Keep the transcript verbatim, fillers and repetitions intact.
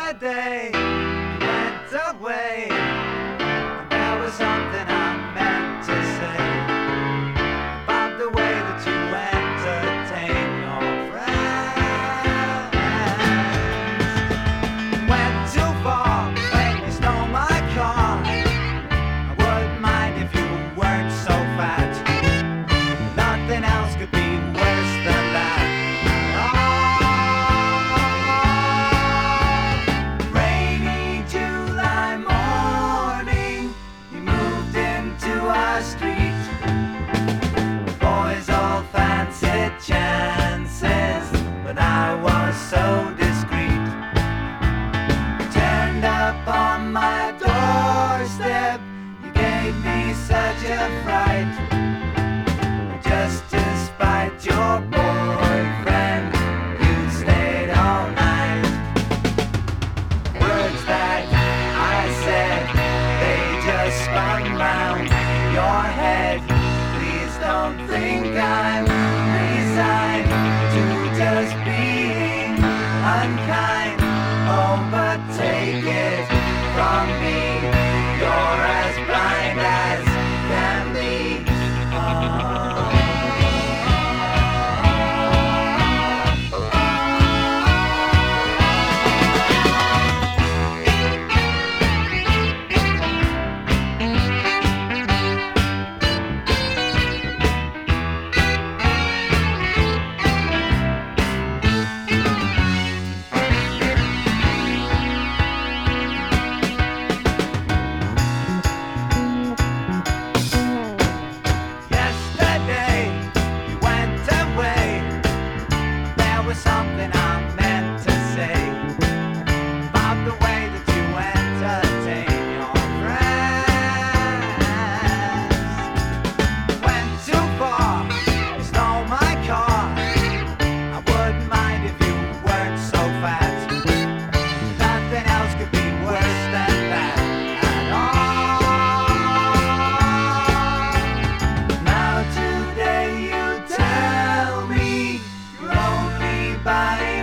Yesterday you went away. There was something I meant to say about the way that you entertain your friends. Went too far when you stole my car. I wouldn't mind if you weren't so fat. Nothing else could be worse than that. Chances, but I was so discreet. Turned up on my doorstep. You gave me such a fright. Just to spite your boyfriend, you stayed all night. Words that I said, they just spun round your head. Please don't think I'm to just being unkind. Oh, but take it from me, you're as blind as can be. Oh. Something I meant to say about the way that you entertain your friends. Went too far, you stole my car. I wouldn't mind if you weren't so fat. Nothing else could be worse than that at all. Now today you tell me you're only by